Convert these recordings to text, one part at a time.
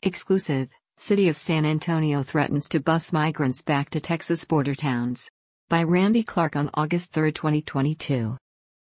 Exclusive, City of San Antonio threatens to bus migrants back to Texas border towns. By Randy Clark on August 3, 2022.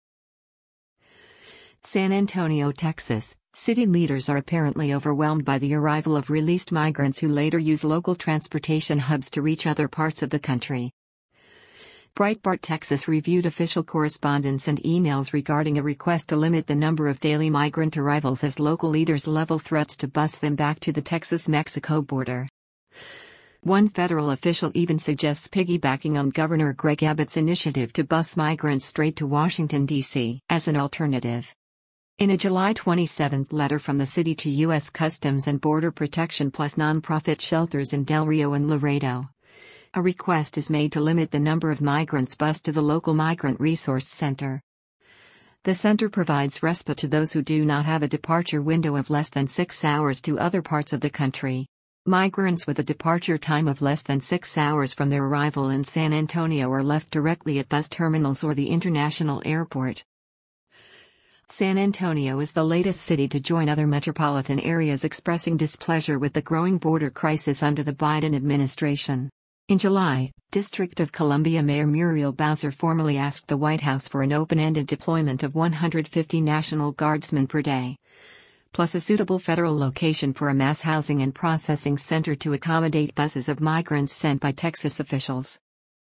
San Antonio, Texas. City leaders are apparently overwhelmed by the arrival of released migrants who later use local transportation hubs to reach other parts of the country. Breitbart Texas reviewed official correspondence and emails regarding a request to limit the number of daily migrant arrivals as local leaders level threats to bus them back to the Texas-Mexico border. One federal official even suggests piggybacking on Governor Greg Abbott's initiative to bus migrants straight to Washington, D.C. as an alternative. In a July 27 letter from the city to U.S. Customs and Border Protection plus nonprofit shelters in Del Rio and Laredo, a request is made to limit the number of migrants bused to the local Migrant Resource Center. The center provides respite to those who do not have a departure window of less than 6 hours to other parts of the country. Migrants with a departure time of less than 6 hours from their arrival in San Antonio are left directly at bus terminals or the international airport. San Antonio is the latest city to join other metropolitan areas expressing displeasure with the growing border crisis under the Biden administration. In July, District of Columbia Mayor Muriel Bowser formally asked the White House for an open-ended deployment of 150 National Guardsmen per day, plus a suitable federal location for a mass housing and processing center to accommodate buses of migrants sent by Texas officials.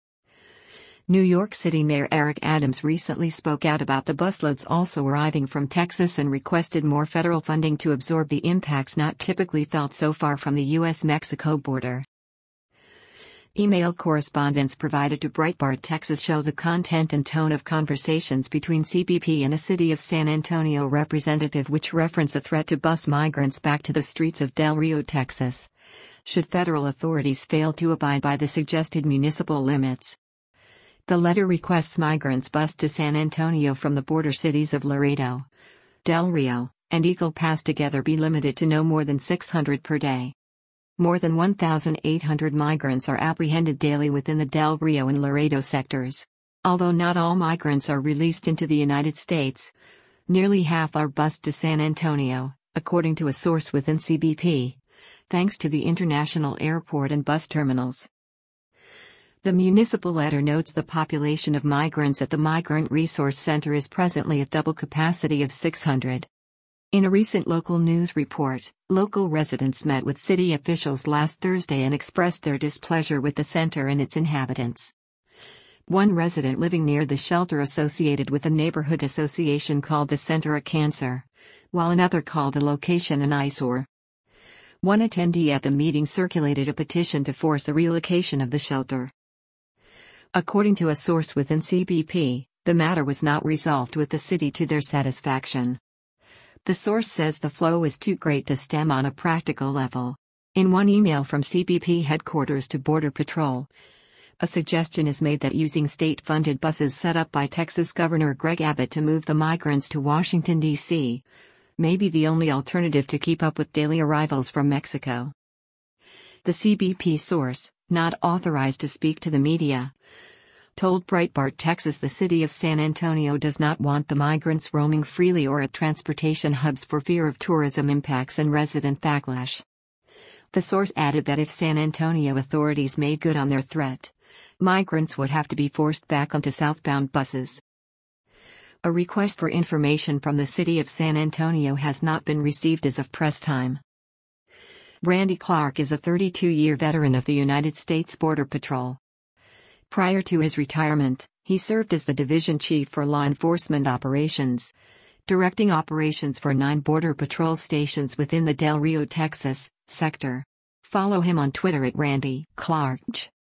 New York City Mayor Eric Adams recently spoke out about the busloads also arriving from Texas and requested more federal funding to absorb the impacts not typically felt so far from the U.S.-Mexico border. Email correspondence provided to Breitbart Texas show the content and tone of conversations between CBP and a City of San Antonio representative which reference a threat to bus migrants back to the streets of Del Rio, Texas, should federal authorities fail to abide by the suggested municipal limits. The letter requests migrants bused to San Antonio from the border cities of Laredo, Del Rio, and Eagle Pass together be limited to no more than 600 per day. More than 1,800 migrants are apprehended daily within the Del Rio and Laredo sectors. Although not all migrants are released into the United States, nearly half are bused to San Antonio, according to a source within CBP, thanks to the international airport and bus terminals. The municipal letter notes the population of migrants at the Migrant Resource Center is presently at double capacity of 600. In a recent local news report, local residents met with city officials last Thursday and expressed their displeasure with the center and its inhabitants. One resident living near the shelter associated with a neighborhood association called the center a cancer, while another called the location an eyesore. One attendee at the meeting circulated a petition to force a relocation of the shelter. According to a source within CBP, the matter was not resolved with the city to their satisfaction. The source says the flow is too great to stem on a practical level. In one email from CBP headquarters to Border Patrol, a suggestion is made that using state-funded buses set up by Texas Governor Greg Abbott to move the migrants to Washington, D.C., may be the only alternative to keep up with daily arrivals from Mexico. The CBP source, not authorized to speak to the media, told Breitbart Texas the city of San Antonio does not want the migrants roaming freely or at transportation hubs for fear of tourism impacts and resident backlash. The source added that if San Antonio authorities made good on their threat, migrants would have to be forced back onto southbound buses. A request for information from the city of San Antonio has not been received as of press time. Randy Clark is a 32-year veteran of the United States Border Patrol. Prior to his retirement, he served as the division chief for law enforcement operations, directing operations for 9 Border Patrol stations within the Del Rio, Texas, sector. Follow him on Twitter at Randy Clark.